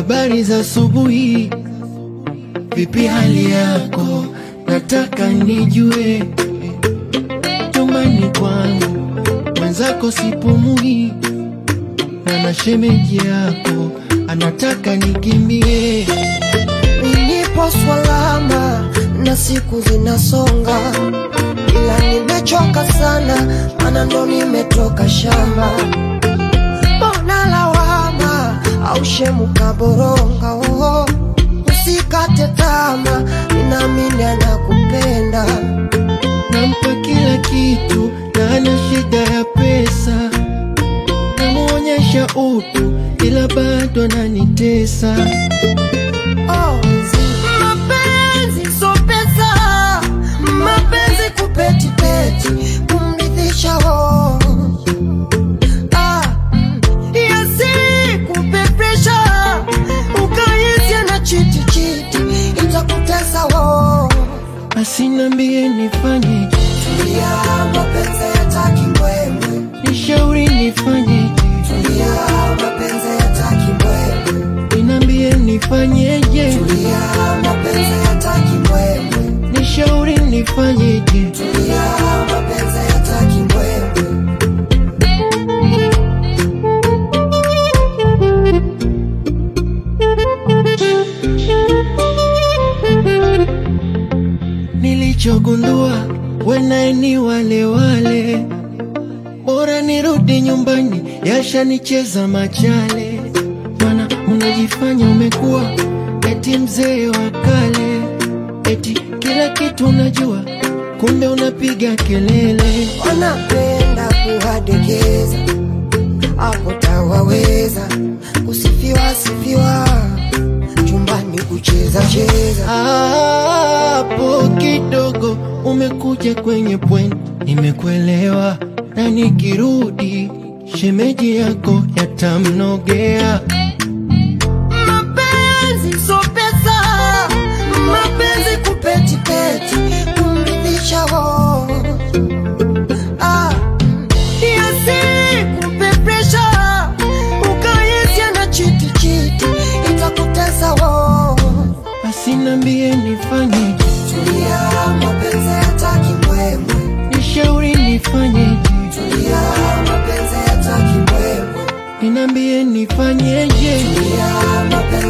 habari za asubuhi, vipi hali yako, nataka nijue. Nyumbani kwangu mwenzako sipumui, na shemeji yako anataka nikimbie. Nipo salama na siku zinasonga, ila nimechoka sana, maana ndo nimetoka shamba. Mbona lawama au shemuka boronga? Usikate tamaa, ninaamini anakupenda. Nampa kila kitu na ana shida ya pesa, namuonyesha utu ila bado ananitesa. Mapenzi so pesa, mapenzi kupeti peti, kumridhisha yasi kupepesha, ukahisi na chiti chiti, itakutesa Basi niambie nifanye, tulia, mapenzi yataki mbwembwe. nishauri nifanye, tulia, mapenzi yataki mbwembwe. niambie nifanyeje, tulia, mapenzi yataki mbwembwe. nishauri nifanyeje. tulia, mapenzi yataki mbwembwe. Nilichogundua wewe ni wale wale, bora nirudi nyumbani, yashanicheza machale. Mana unajifanya umekuwa eti mzee wa kale, eti kila kitu unajua, kumbe unapiga kelele. Wanapenda kuhadekeza, hapo tawaweza kusifiwa sifiwa, chumbani kucheza cheza. Hapo kidogo umekuja kwenye point, nimekuelewa, na nikirudi shemeji yako yatamnogea. Mapenzi so pesa, mapenzi kupeti peti, kumridhisha yasi kupepesha, ukahisi na chiti chiti, itakutesa Basi niambie nifanye, tulia, mapenzi yataki mbwembwe. nishauri nifanye, tulia, mapenzi yataki mbwembwe. niambie nifanyeje. tulia, mapenzi